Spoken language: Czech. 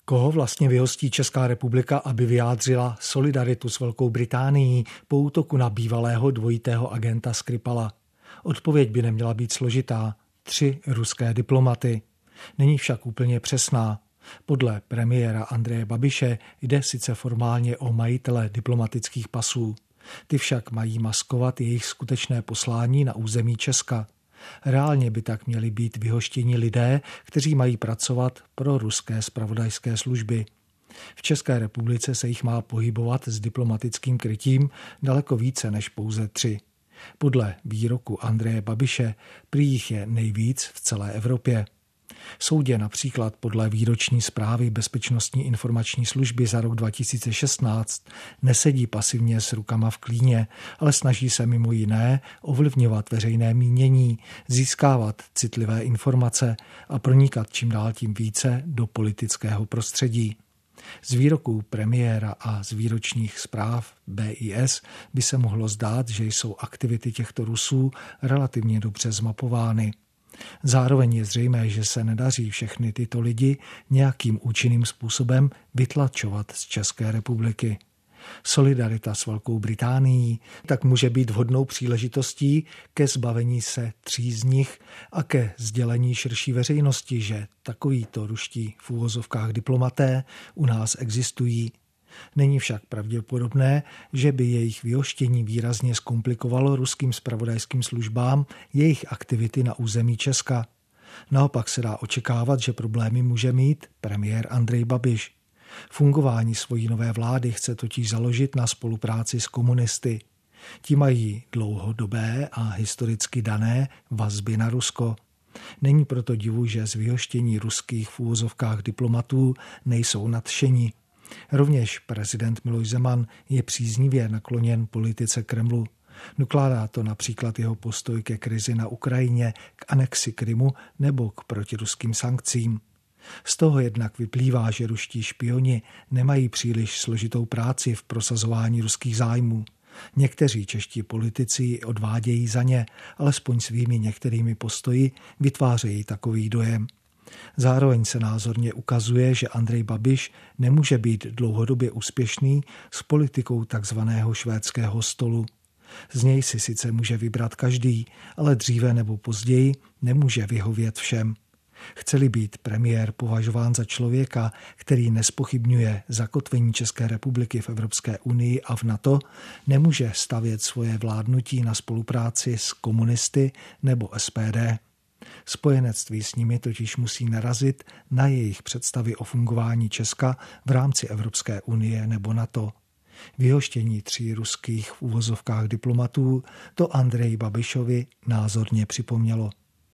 Koho vlastně vyhostí Česká republika, aby vyjádřila solidaritu s Velkou Británií po útoku na bývalého dvojitého agenta Skripala? Odpověď by neměla být složitá. 3 ruské diplomaty. Není však úplně přesná. Podle premiéra Andreje Babiše jde sice formálně o majitele diplomatických pasů. Ty však mají maskovat jejich skutečné poslání na území Česka. Reálně by tak měli být vyhoštěni lidé, kteří mají pracovat pro ruské zpravodajské služby. V České republice se jich má pohybovat s diplomatickým krytím daleko více než pouze 3. Podle výroku Andreje Babiše prý jich je nejvíc v celé Evropě. Soudě například podle výroční zprávy Bezpečnostní informační služby za rok 2016 nesedí pasivně s rukama v klíně, ale snaží se mimo jiné ovlivňovat veřejné mínění, získávat citlivé informace a pronikat čím dál tím více do politického prostředí. Z výroků premiéra a z výročních zpráv BIS by se mohlo zdát, že jsou aktivity těchto Rusů relativně dobře zmapovány. Zároveň je zřejmé, že se nedaří všechny tyto lidi nějakým účinným způsobem vytlačovat z České republiky. Solidarita s Velkou Británií tak může být vhodnou příležitostí ke zbavení se 3 z nich a ke sdělení širší veřejnosti, že takovýto ruští v uvozovkách diplomaté u nás existují. Není však pravděpodobné, že by jejich vyhoštění výrazně zkomplikovalo ruským zpravodajským službám jejich aktivity na území Česka. Naopak se dá očekávat, že problémy může mít premiér Andrej Babiš. Fungování svojí nové vlády chce totiž založit na spolupráci s komunisty. Ti mají dlouhodobé a historicky dané vazby na Rusko. Není proto divu, že z vyhoštění ruských v uvozovkách diplomatů nejsou nadšeni. Rovněž prezident Miloš Zeman je příznivě nakloněn politice Kremlu. Dokládá to například jeho postoj ke krizi na Ukrajině, k anexi Krymu nebo k protiruským sankcím. Z toho jednak vyplývá, že ruští špioni nemají příliš složitou práci v prosazování ruských zájmů. Někteří čeští politici odvádějí za ně, alespoň svými některými postoji vytvářejí takový dojem. Zároveň se názorně ukazuje, že Andrej Babiš nemůže být dlouhodobě úspěšný s politikou takzvaného švédského stolu. Z něj si sice může vybrat každý, ale dříve nebo později nemůže vyhovět všem. Chce-li být premiér považován za člověka, který nespochybňuje zakotvení České republiky v Evropské unii a v NATO, nemůže stavět svoje vládnutí na spolupráci s komunisty nebo SPD. Spojenectví s nimi totiž musí narazit na jejich představy o fungování Česka v rámci Evropské unie nebo NATO. Vyhoštění 3 ruských v uvozovkách diplomatů to Andreji Babišovi názorně připomnělo.